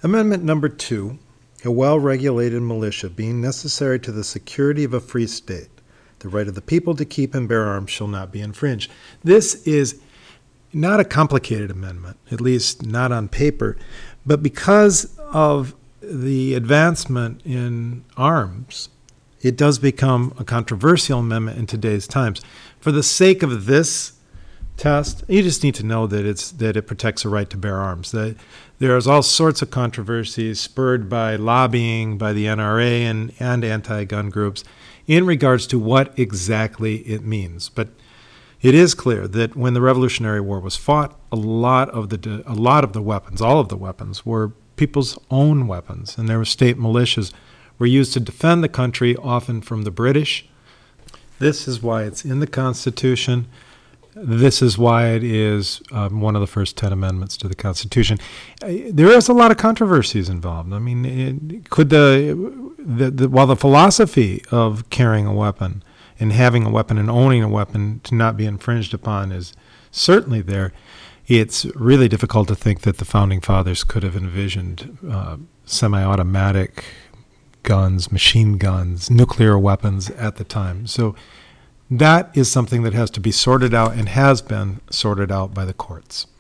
Amendment number 2, a well-regulated militia being necessary to the security of a free state, the right of the people to keep and bear arms shall not be infringed. This is not a complicated amendment, at least not on paper, but because of the advancement in arms, it does become a controversial amendment in today's times. For the sake of this test, you just need to know that it protects the right to bear arms. That there's all sorts of controversies spurred by lobbying by the NRA and anti-gun groups in regards to what exactly it means. But it is clear that when the Revolutionary War was fought, a lot of the weapons, all of the weapons, were people's own weapons, and there were state militias were used to defend the country, often from the British. This is why it's in the Constitution. This is why it is one of the first 10 amendments to the Constitution. There is a lot of controversies involved. I mean, while the philosophy of carrying a weapon and having a weapon and owning a weapon to not be infringed upon is certainly there, it's really difficult to think that the Founding Fathers could have envisioned semi-automatic guns, machine guns, nuclear weapons at the time. So that is something that has to be sorted out and has been sorted out by the courts.